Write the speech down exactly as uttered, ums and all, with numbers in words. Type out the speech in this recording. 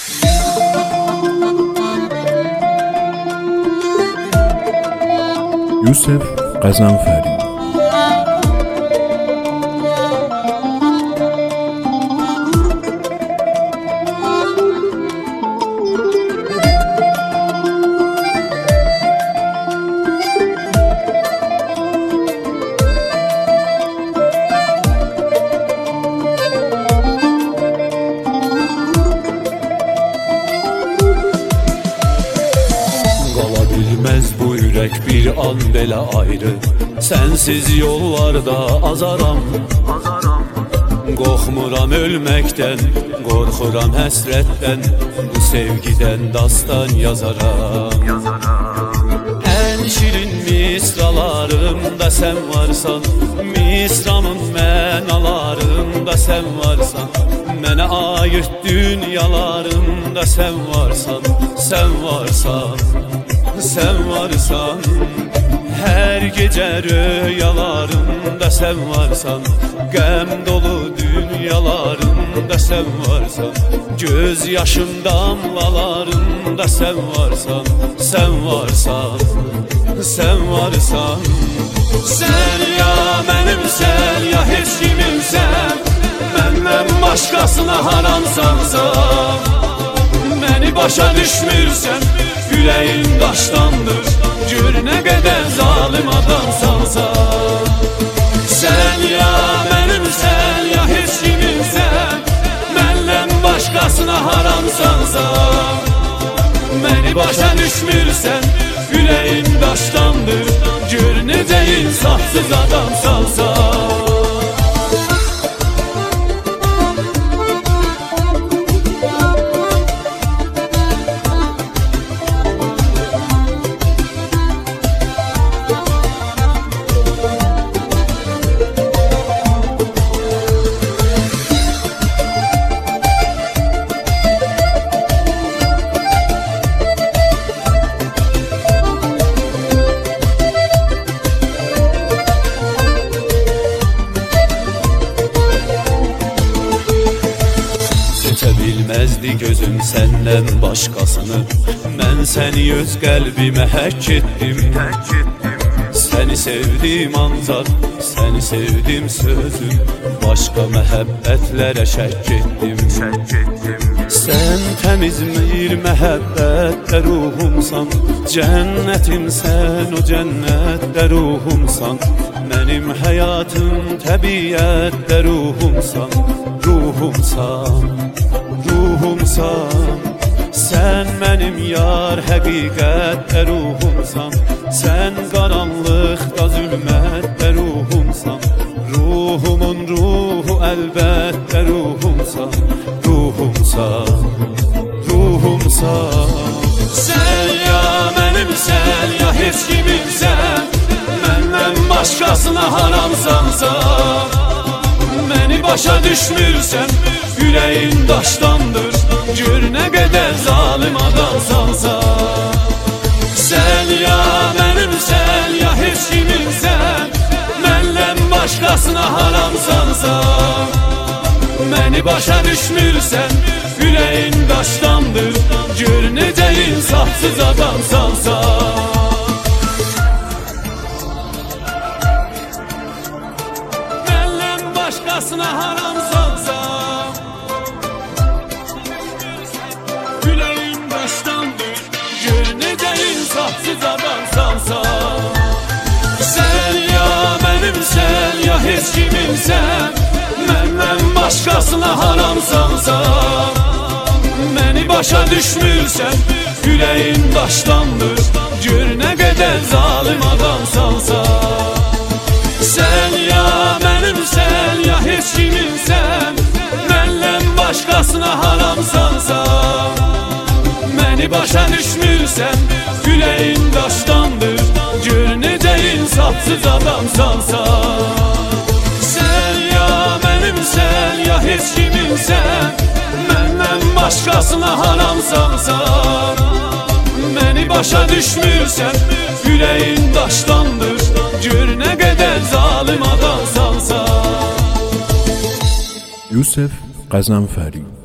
Yusuf Qazanfəri. Bilmez bu yürek bir an belə ayrı, sensiz yollarda azaram, qorxmuram ölməkdən, qorxuram həsrətdən, bu sevgidən dastan yazaram. Ən şirin misralarımda sen varsan, misramın mənalarımda sen varsan, mənə ait dünyalarımda sen varsan, sen varsan, sen varsan. Her gece rüyalarımda sen varsan, qəm dolu dünyalarımda sen varsan, göz yaşım damlalarımda sen varsan, sen varsan, sen varsan. Sen ya mənimsən, ya heç kimimsən, məndən başqasına haramsansan, məni başa düşmürsən, yüreğin daştandır, gör ne kadar zalim adamsansan. Sen ya benimsen, ya hiç kiminsen, məndən başqasına haramsansan, məni başa düşmürsən, yüreğin daştandır, gör necə insafsız adamsansan. Bilmezdi gözüm senden başkasını, mən səni öz qəlbimə həkk etdim. Səni sevdim ancaq, səni sevdim sözüm, başqa məhəbbətlərə şəkk etdim. Sən təmiz bir məhəbbətdə ruhumsan, cənnətimsən, o cənnətdə ruhumsan, mənim həyatım təbiətdə ruhumsan, ruhumsan, ruhumsan. Sen benim yar həqiqətdə ruhumsan, sen qaranlıqda zülmətdə ruhumsan, ruhumun ruhu əlbəttə ruhumsan, ruhumsan, ruhumsan. Sen ya mənimsən, ya heç kiminsən, məndən başqasına haramsansan, məni başa düşmürsən, yüreğin daştandır, gör ne kadar zalim adamsansan. Sen ya benimsen, ya hiç kiminsen, məndən başqasına haramsansan, məni başa düşmürsən, yüreğin daştandır, gör necə insafsız adamsansan. Məndən başqasına haramsansan, yüreğin daştandır, gör necə insafsız adamsansan. Sen ya benimsen, ya heç kiminsən, məndən başqasına haramsansan, məni başa düşmürsən, yüreğin daştandır, gör ne kadar zalim adamsansan. Sen ya benimsen, ya heç kiminsən, məndən başqasına haramsansan, məni başa düşmürsən, yüreğin daştandır, gör necə insafsız adamsansan. Sen ya benimsen, ya heç kiminsən, məndən başqasına haramsansan, məni başa düşmürsən, yüreğin daştandır, gör ne kadar zalim adamsansan. Yusuf Qazanfəri.